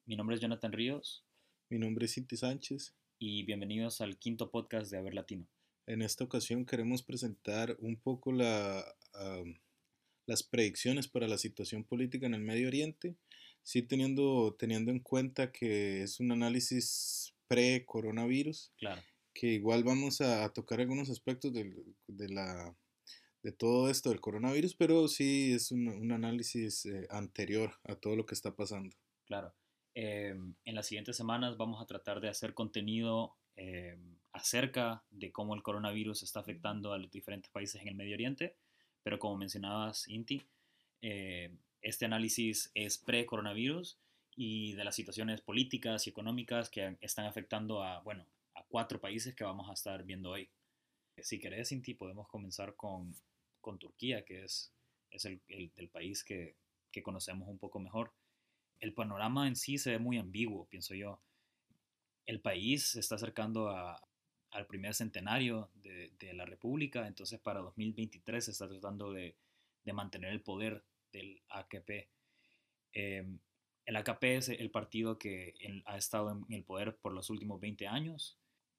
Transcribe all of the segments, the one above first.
Mi nombre es Jonathan Ríos Mi nombre es Cinti Sánchez. y bienvenidos al quinto podcast de Haber Latino. En esta ocasión queremos presentar un poco las predicciones para la situación política en el Medio Oriente, sí teniendo en cuenta que es un análisis pre-coronavirus, Claro, que igual vamos a tocar algunos aspectos de todo esto del coronavirus, pero sí es un análisis anterior a todo lo que está pasando. claro. En las siguientes semanas vamos a tratar de hacer contenido acerca de cómo el coronavirus está afectando a los diferentes países en el Medio Oriente, pero como mencionabas, Inti, este análisis es pre-coronavirus y de las situaciones políticas y económicas que están afectando a cuatro países que vamos a estar viendo hoy. Si querés, Inti, podemos comenzar con Turquía, que es el país que conocemos un poco mejor. El panorama en sí se ve muy ambiguo, pienso yo. El país se está acercando al primer centenario de la República, entonces para 2023 se está tratando de mantener el poder del AKP. Eh, el AKP es el partido que ha estado en el poder por los últimos 20 años.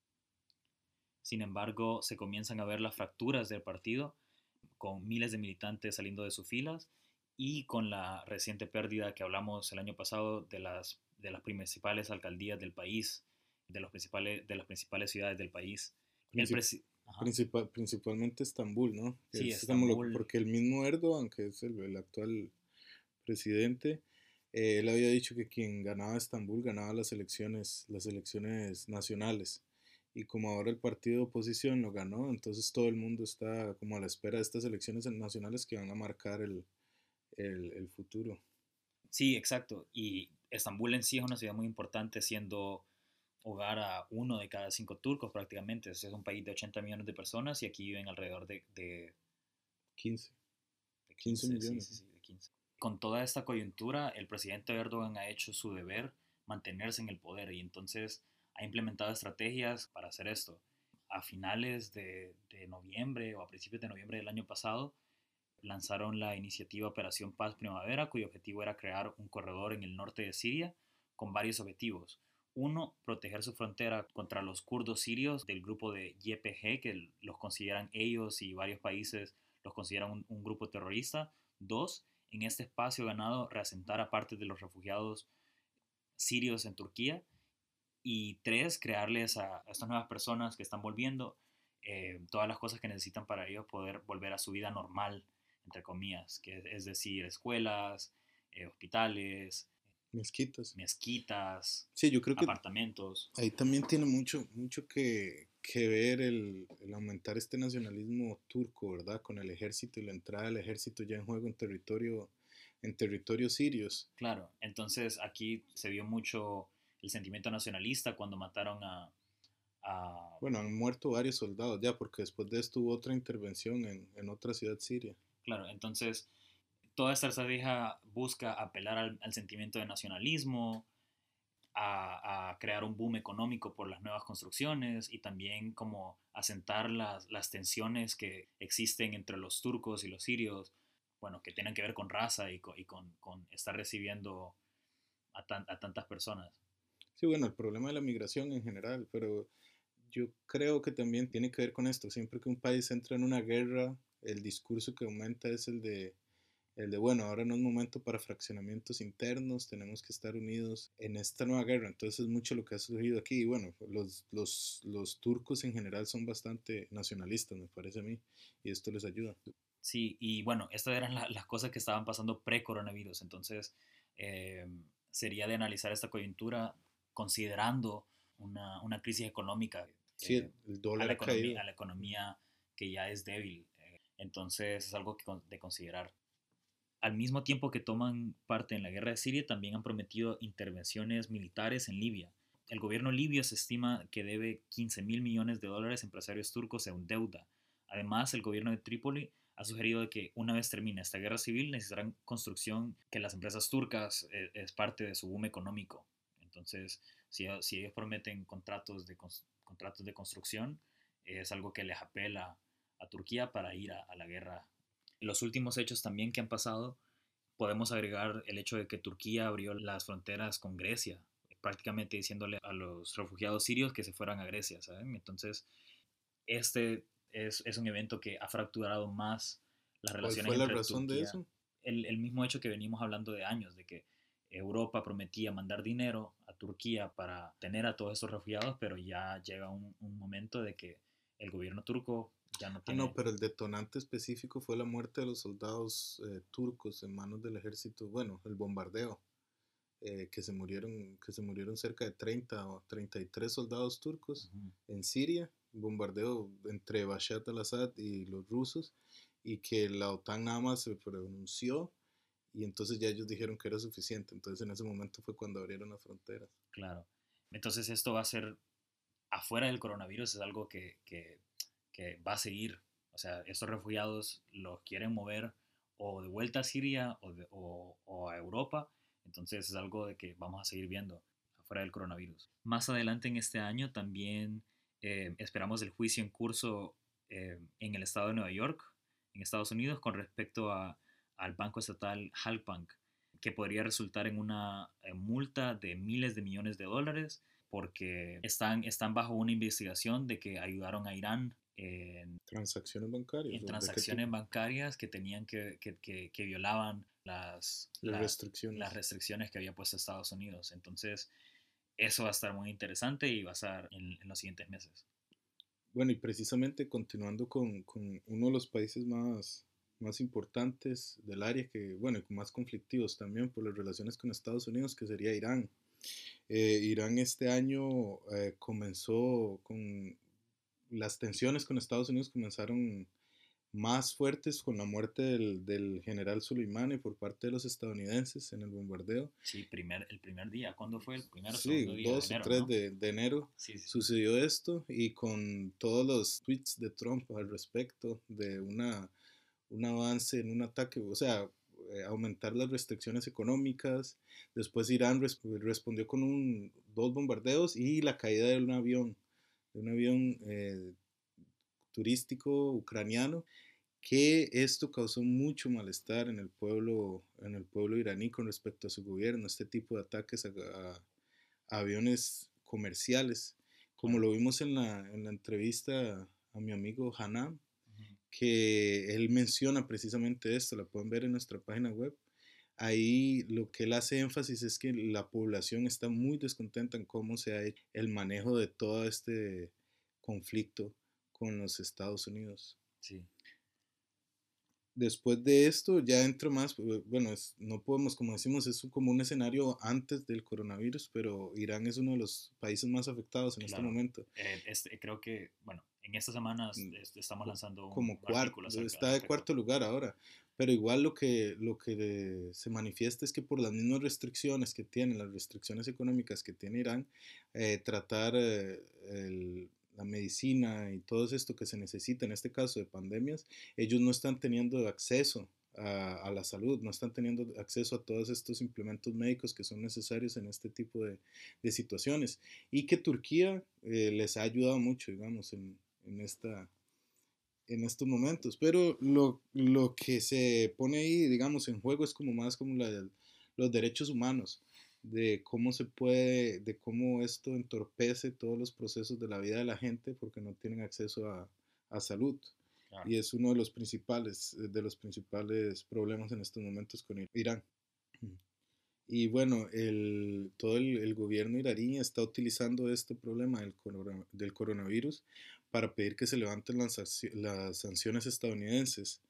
Sin embargo, se comienzan a ver las fracturas del partido con miles de militantes saliendo de sus filas y con la reciente pérdida que hablamos el año pasado de las principales alcaldías del país, de las principales ciudades del país. El Princip- Ajá. Principalmente Estambul, ¿no? Que Sí, es como Estambul, porque el mismo Erdogan, que es el actual presidente, él había dicho que quien ganaba Estambul ganaba las elecciones nacionales. Y como ahora el partido de oposición lo ganó, entonces todo el mundo está como a la espera de estas elecciones nacionales que van a marcar el futuro. sí, exacto. Y Estambul en sí es una ciudad muy importante, siendo hogar a uno de cada cinco turcos prácticamente. Es un país de 80 millones de personas y aquí viven alrededor quince de 15 15, sí, millones. sí, sí, de 15. Con toda esta coyuntura, el presidente Erdogan ha hecho su deber mantenerse en el poder y entonces ha implementado estrategias para hacer esto. A finales de noviembre o a principios de noviembre del año pasado, lanzaron la iniciativa Operación Paz Primavera, cuyo objetivo era crear un corredor en el norte de Siria con varios objetivos. Uno, proteger su frontera contra los kurdos sirios del grupo de YPG, que los consideran ellos y varios países los consideran un grupo terrorista. Dos, en este espacio ganado, reasentar a parte de los refugiados sirios en Turquía. Y tres, crearles a estas nuevas personas que están volviendo todas las cosas que necesitan para ellos poder volver a su vida normal, entre comillas, que es decir, escuelas, hospitales, Mezquitas. mezquitas, Sí, yo creo que apartamentos. ahí también tiene mucho que ver el aumentar este nacionalismo turco, ¿verdad? Con el ejército y la entrada del ejército ya en juego en territorios sirios. Claro, entonces aquí se vio mucho el sentimiento nacionalista cuando mataron a Bueno, han muerto varios soldados ya, porque después de esto hubo otra intervención en otra ciudad siria. claro, entonces toda esta estrategia busca apelar al sentimiento de nacionalismo, a crear un boom económico por las nuevas construcciones y también como asentar las tensiones que existen entre los turcos y los sirios, bueno, que tienen que ver con raza y con estar recibiendo a tantas personas. Sí, bueno, el problema de la migración en general, pero yo creo que también tiene que ver con esto. Siempre que un país entra en una guerra, el discurso que aumenta es bueno, ahora no es momento para fraccionamientos internos, tenemos que estar unidos en esta nueva guerra. Entonces es mucho lo que ha surgido aquí. Y bueno, los turcos en general son bastante nacionalistas, me parece a mí, y esto les ayuda. Sí, y bueno, estas eran las cosas que estaban pasando pre-coronavirus, entonces eh, sería de analizar esta coyuntura considerando una crisis económica Sí, el dólar ha caído. a la economía que ya es débil. Entonces es algo de considerar. Al mismo tiempo que toman parte en la guerra de Siria, también han prometido intervenciones militares en Libia. El gobierno libio se estima que debe 15 mil millones de dólares a empresarios turcos en deuda. Además, el gobierno de Trípoli ha sugerido que una vez termine esta guerra civil necesitarán construcción, que las empresas turcas es parte de su boom económico. Entonces, si ellos prometen contratos de construcción, es algo que les apela a Turquía para ir a la guerra. Los últimos hechos también que han pasado podemos agregar el hecho de que Turquía abrió las fronteras con Grecia, prácticamente diciéndole a los refugiados sirios que se fueran a Grecia, ¿saben? Entonces, este es un evento que ha fracturado más las ¿Cuál relaciones fue la entre razón de Turquía. eso? El mismo hecho que venimos hablando de años, de que Europa prometía mandar dinero a Turquía para tener a todos estos refugiados, pero ya llega un momento de que el gobierno turco ya no Ah, no, tiene. pero el detonante específico fue la muerte de los soldados turcos en manos del ejército, bueno, el bombardeo, que se murieron cerca de 30 o 33 soldados turcos Ujú. en Siria, bombardeo entre Bashar al-Assad y los rusos, y que la OTAN nada más se pronunció y entonces ya ellos dijeron que era suficiente, entonces en ese momento fue cuando abrieron las fronteras. Claro. Entonces esto va a ser, afuera del coronavirus, es algo que va a seguir. O sea, estos refugiados los quieren mover o de vuelta a Siria o a Europa. Entonces es algo de que vamos a seguir viendo afuera del coronavirus. Más adelante en este año también esperamos el juicio en curso en el estado de Nueva York, en Estados Unidos, con respecto al banco estatal Halkbank, que podría resultar en una multa de miles de millones de dólares porque están bajo una investigación de que ayudaron a Irán ¿Transacciones bancarias en o de qué transacciones tipo? bancarias que tenían que violaban las, Las las, las restricciones. restricciones que había puesto Estados Unidos. Entonces, eso va a estar muy interesante y va a estar en los siguientes meses. Bueno, y precisamente continuando con uno de los países más importantes del área, que, bueno, y más conflictivos también por las relaciones con Estados Unidos, que sería Irán. Irán este año comenzó con las tensiones con Estados Unidos comenzaron más fuertes con la muerte del general Soleimani por parte de los estadounidenses en el bombardeo. Sí, el primer día. ¿Cuándo fue? El primer o segundo Sí, día de 2 o enero, 3 ¿no? de enero Sí, sí, sí. sucedió esto y con todos los tweets de Trump al respecto de un avance en un ataque, o sea, aumentar las restricciones económicas. Después Irán respondió con dos bombardeos y la caída de un avión turístico ucraniano, que esto causó mucho malestar en el pueblo iraní con respecto a su gobierno, este tipo de ataques a aviones comerciales, como Claro. lo vimos en la entrevista a mi amigo Hanam, Ujú. que él menciona precisamente esto, la pueden ver en nuestra página web. Ahí lo que él hace énfasis es que la población está muy descontenta en cómo se ha hecho el manejo de todo este conflicto con los Estados Unidos. Sí, Después de esto ya entra más, bueno, no podemos, como decimos, es como un escenario antes del coronavirus, pero Irán es uno de los países más afectados en este claro. momento. Creo que, bueno, en estas semanas Mm, estamos lanzando Como un artículo al está de respecto. cuarto lugar ahora, pero igual lo que se manifiesta es que por las mismas restricciones que tienen, las restricciones económicas que tiene Irán, tratar la medicina y todo esto que se necesita en este caso de pandemias, ellos no están teniendo acceso a la salud, no están teniendo acceso a todos estos implementos médicos que son necesarios en este tipo de situaciones y que Turquía les ha ayudado mucho, digamos, en en estos momentos. Pero lo que se pone ahí, digamos, en juego es como más como los derechos humanos, de cómo se puede, de cómo esto entorpece todos los procesos de la vida de la gente porque no tienen acceso a salud. Claro. Y es uno de los principales problemas en estos momentos con Irán. Y bueno, todo el gobierno iraní está utilizando este problema del coronavirus para pedir que se levanten las sanciones estadounidenses.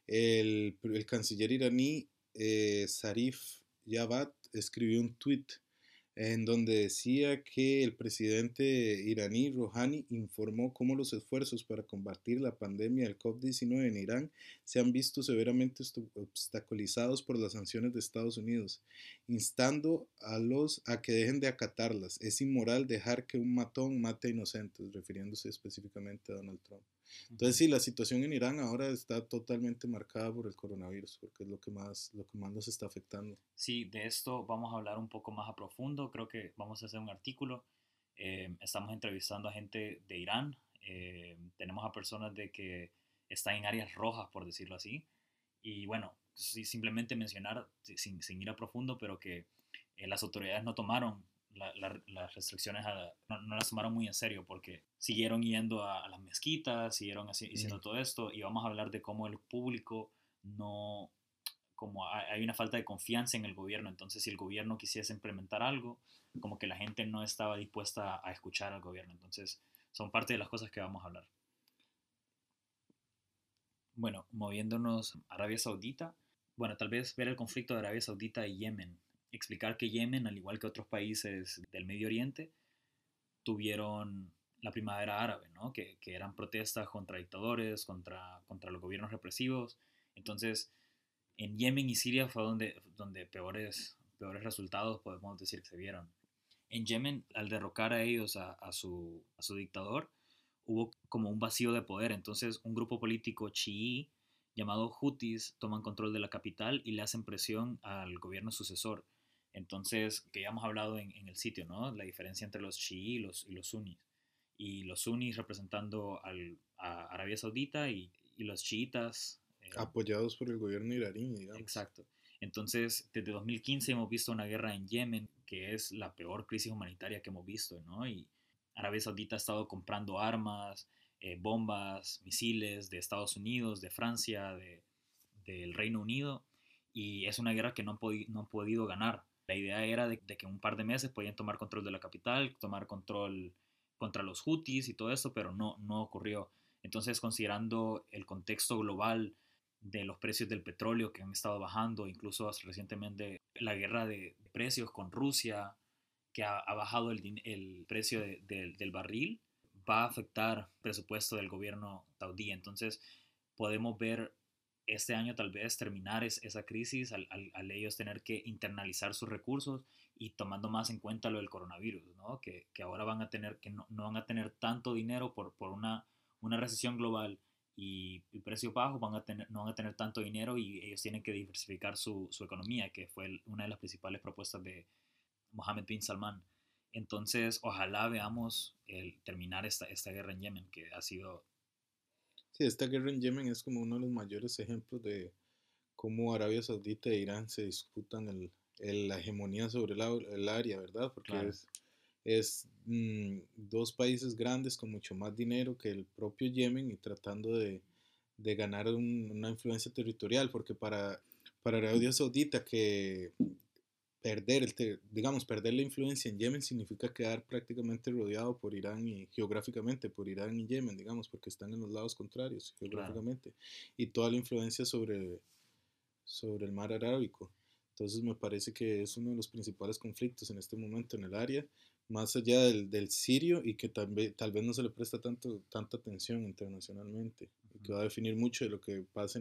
El canciller iraní Zarif Javad escribió un tuit en donde decía que el presidente iraní Rouhani informó cómo los esfuerzos para combatir la pandemia del COVID-19 en Irán se han visto severamente obstaculizados por las sanciones de Estados Unidos, instando a que dejen de acatarlas. Es inmoral dejar que un matón mate a inocentes, refiriéndose específicamente a Donald Trump. Entonces Ujú. sí, la situación en Irán ahora está totalmente marcada por el coronavirus, porque es lo que más nos está afectando. Sí, de esto vamos a hablar un poco más a profundo. Creo que vamos a hacer un artículo. Estamos entrevistando a gente de Irán. Tenemos a personas de que están en áreas rojas, por decirlo así. Y bueno, simplemente mencionar, sin ir a profundo, pero que las autoridades no tomaron las restricciones, no las tomaron muy en serio porque siguieron yendo a las mezquitas, siguieron haciendo todo esto y vamos a hablar de cómo el público no, como hay una falta de confianza en el gobierno, entonces si el gobierno quisiese implementar algo, como que la gente no estaba dispuesta a escuchar al gobierno, entonces son parte de las cosas que vamos a hablar. Bueno, moviéndonos a Arabia Saudita, bueno, tal vez ver el conflicto de Arabia Saudita y Yemen, explicar que Yemen, al igual que otros países del Medio Oriente, tuvieron la primavera árabe, ¿no? Que eran protestas contra dictadores, contra los gobiernos represivos. Entonces, en Yemen y Siria fue donde peores resultados podemos decir que se vieron. En Yemen, al derrocar a ellos, a su dictador, hubo como un vacío de poder. Entonces, un grupo político chií llamado Houthis toman control de la capital y le hacen presión al gobierno sucesor. Entonces, que ya hemos hablado en el sitio, ¿no? La diferencia entre los chií y los sunnis. Y los sunnis representando a Arabia Saudita y los chiitas. Apoyados por el gobierno iraní, digamos. Exacto. Entonces, desde 2015 hemos visto una guerra en Yemen, que es la peor crisis humanitaria que hemos visto, ¿no? Y Arabia Saudita ha estado comprando armas, bombas, misiles de Estados Unidos, de Francia, del Reino Unido, y es una guerra que no han podido ganar. La idea era de que en un par de meses podían tomar control de la capital, tomar control contra los Houthis y todo eso, pero no ocurrió. Entonces, considerando el contexto global de los precios del petróleo que han estado bajando, incluso recientemente la guerra de precios con Rusia, que ha bajado el precio del barril, va a afectar el presupuesto del gobierno saudí. Entonces, podemos ver este año tal vez terminar esa crisis al ellos tener que internalizar sus recursos y tomando más en cuenta lo del coronavirus, ¿no? Que ahora van a tener que no van a tener tanto dinero por una recesión global y precios bajos, no van a tener tanto dinero y ellos tienen que diversificar su economía, que fue una de las principales propuestas de Mohammed bin Salman. Entonces, ojalá veamos terminar esta guerra en Yemen, que ha sido... Sí, esta guerra en Yemen es como uno de los mayores ejemplos de cómo Arabia Saudita e Irán se disputan la hegemonía sobre el área, ¿verdad? Porque Claro, es dos países grandes con mucho más dinero que el propio Yemen y tratando de ganar una influencia territorial, porque para Arabia Saudita que digamos, perder la influencia en Yemen significa quedar prácticamente rodeado por Irán y geográficamente por Irán y Yemen, digamos, porque están en los lados contrarios claro. geográficamente y toda la influencia sobre el mar Arábico. Entonces me parece que es uno de los principales conflictos en este momento en el área, más allá del sirio y que tal vez no se le presta tanta atención internacionalmente y que Ujú. va a definir mucho de lo que pase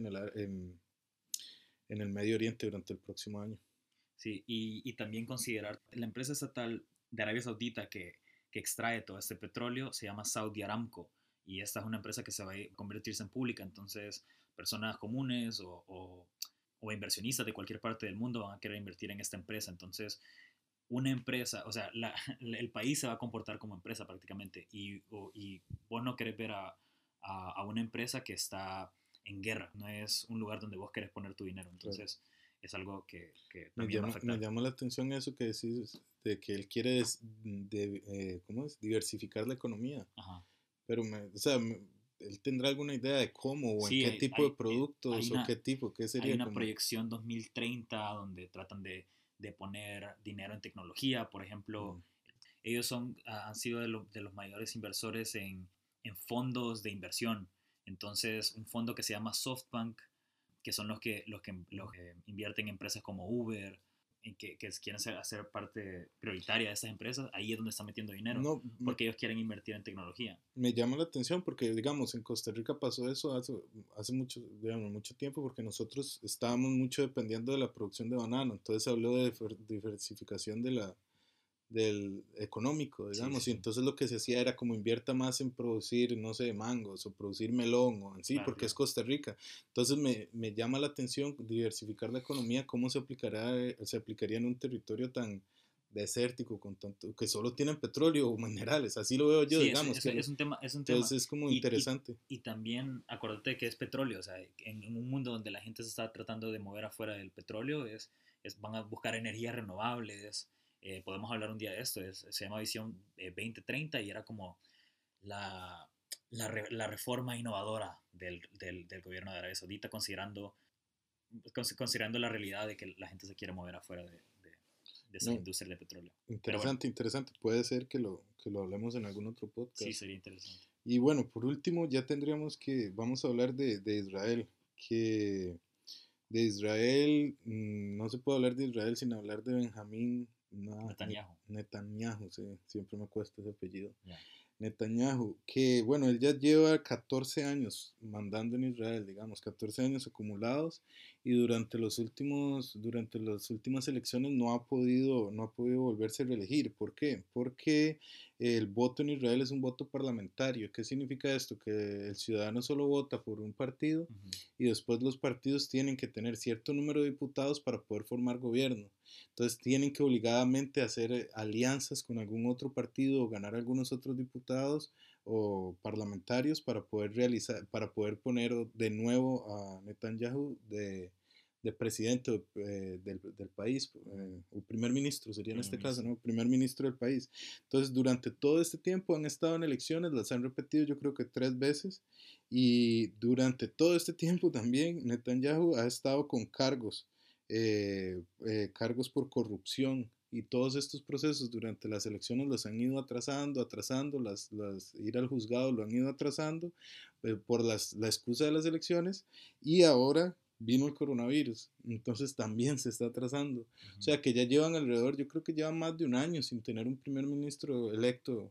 en el Medio Oriente durante el próximo año. Sí, y también considerar la empresa estatal de Arabia Saudita que extrae todo este petróleo se llama Saudi Aramco y esta es una empresa que se va a convertirse en pública, entonces personas comunes o inversionistas de cualquier parte del mundo van a querer invertir en esta empresa, entonces una empresa, o sea, el país se va a comportar como empresa prácticamente y vos no querés ver a una empresa que está en guerra, no es un lugar donde vos querés poner tu dinero, Claro. entonces es algo que Me también va a llama, me afectar. llama la atención eso que decís, de que él quiere ¿cómo es? Diversificar la economía. Ajá. Pero, o sea, él tendrá alguna idea de cómo o en Sí, qué tipo de hay productos o qué hay sería una como. proyección 2030 donde tratan de poner dinero en tecnología. Por ejemplo, Mm, ellos han sido de los mayores inversores en fondos de inversión. Entonces, un fondo que se llama SoftBank, que son los que invierten en empresas como Uber, que quieren hacer parte prioritaria de estas empresas, ahí es donde están metiendo dinero, No, porque ellos quieren invertir en tecnología. me llama la atención porque, digamos, en Costa Rica pasó eso hace mucho, digamos, mucho tiempo porque nosotros estábamos mucho dependiendo de la producción de banano. Entonces se habló de diversificación del económico, Sí, sí, digamos, y sí. entonces lo que se hacía era como invierta más en producir, no sé, mangos o producir melón o en sí, Claro, porque es claro. Costa Rica. Entonces me llama la atención diversificar la economía, cómo se aplicaría en un territorio tan desértico, con tanto, que solo tienen petróleo o minerales, así lo veo yo, Sí, digamos. es un tema. Entonces es como interesante. Y también acuérdate que es petróleo, o sea, en un mundo donde la gente se está tratando de mover afuera del petróleo, van a buscar energías renovables. Podemos hablar un día de esto, se llama Visión 2030 y era como la reforma innovadora del gobierno de Arabia Saudita, considerando la realidad de que la gente se quiere mover afuera de esa No, industria de petróleo. Pero bueno, interesante, interesante. Puede ser que lo hablemos en algún otro sí, podcast. sería interesante. Y bueno, por último, ya tendríamos vamos a hablar de Israel, que de Israel, no se puede hablar de Israel sin hablar de Benjamín Netanyahu. Netanyahu, sí, siempre me cuesta ese apellido. Yeah. Netanyahu, que bueno, él ya lleva 14 años mandando en Israel, digamos, 14 años acumulados, y durante las últimas elecciones no ha podido volverse a reelegir. ¿Por qué? Porque el voto en Israel es un voto parlamentario. ¿Qué significa esto? Que el ciudadano solo vota por un partido Uh-huh. y después los partidos tienen que tener cierto número de diputados para poder formar gobierno. Entonces tienen que obligadamente hacer alianzas con algún otro partido o ganar algunos otros diputados o parlamentarios para poder poner de nuevo a Netanyahu de presidente del país, o primer ministro sería en este caso, ¿no? Primer ministro del país. Entonces, durante todo este tiempo han estado en elecciones, las han repetido yo creo que 3 veces, y durante todo este tiempo también Netanyahu ha estado con cargos por corrupción, y todos estos procesos durante las elecciones los han ido atrasando, ir al juzgado lo han ido atrasando por la excusa de las elecciones, y ahora vino el coronavirus, entonces también se está atrasando. O sea que ya llevan alrededor, yo creo que llevan más de un año sin tener un primer ministro electo.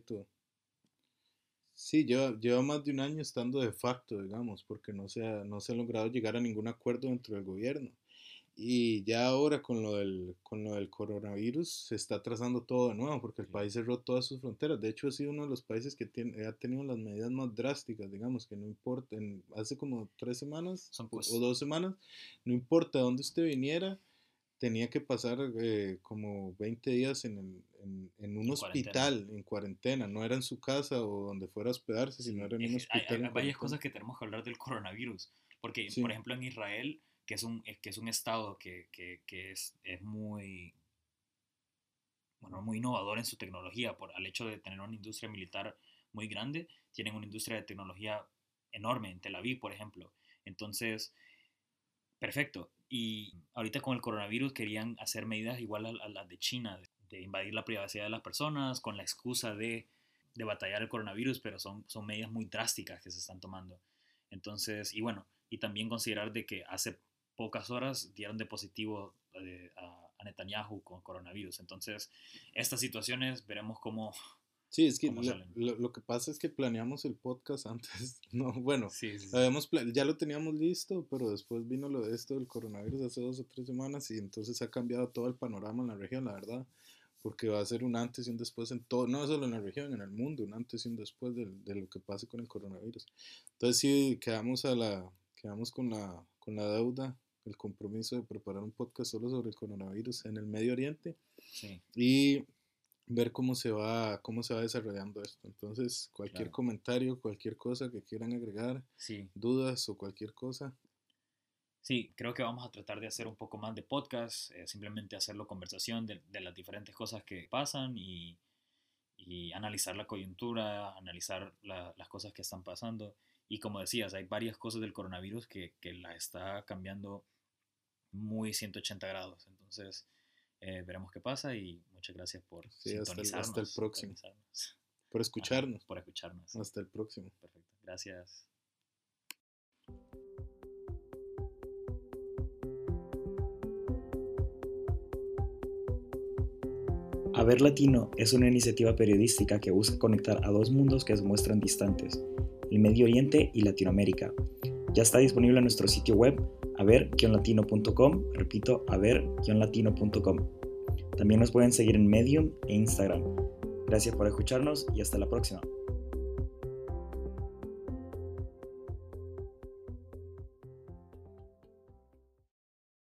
Sí, lleva más de un año estando de facto, digamos, porque no se ha logrado llegar a ningún acuerdo dentro del gobierno. Y ya ahora con lo del coronavirus se está trazando todo de nuevo porque el país cerró todas sus fronteras. De hecho, ha sido uno de los países que ha tenido las medidas más drásticas, digamos, que no importa, hace como 3 semanas o 2 semanas, no importa dónde usted viniera, tenía que pasar como 20 días en un hospital, en cuarentena. No era en su casa o donde fuera a hospedarse, sino era en un hospital. Hay varias cosas que tenemos que hablar del coronavirus, porque, Sí. por ejemplo, en Israel, que es un estado que es muy, bueno, muy innovador en su tecnología, al hecho de tener una industria militar muy grande, tienen una industria de tecnología enorme en Tel Aviv, por ejemplo. Entonces, perfecto. Y ahorita con el coronavirus querían hacer medidas igual a las de China, de invadir la privacidad de las personas con la excusa de batallar el coronavirus, pero son medidas muy drásticas que se están tomando. Entonces, y bueno, y también considerar de que hace pocas horas dieron de positivo a Netanyahu con coronavirus. Entonces, estas situaciones veremos cómo, Sí, es que cómo salen. lo que pasa es que planeamos el podcast antes, no, bueno, Sí. ya lo teníamos listo, pero después vino esto del coronavirus hace 2 o 3 semanas, y entonces ha cambiado todo el panorama en la región, la verdad, porque va a ser un antes y un después en todo, no solo en la región, en el mundo, un antes y un después de lo que pase con el coronavirus. Entonces sí, quedamos con la deuda, el compromiso de preparar un podcast solo sobre el coronavirus en el Medio Oriente. Sí. Y ver cómo se va desarrollando esto. Entonces, cualquier comentario, cualquier cosa que quieran agregar, sí, dudas o cualquier cosa. Sí, creo que vamos a tratar de hacer un poco más de podcast, simplemente hacerlo conversación de las diferentes cosas que pasan y analizar la coyuntura, analizar las cosas que están pasando. Y como decías, hay varias cosas del coronavirus que la está cambiando muy 180 grados. Entonces, veremos qué pasa y muchas gracias por sintonizarnos. Hasta el próximo. Por escucharnos. Ajá, por escucharnos. Hasta el próximo. Perfecto. Gracias. Haber Latino es una iniciativa periodística que busca conectar a dos mundos que se muestran distantes, el Medio Oriente y Latinoamérica. Ya está disponible en nuestro sitio web haber-latino.com, repito, haber-latino.com. También nos pueden seguir en Medium e Instagram. Gracias por escucharnos y hasta la próxima.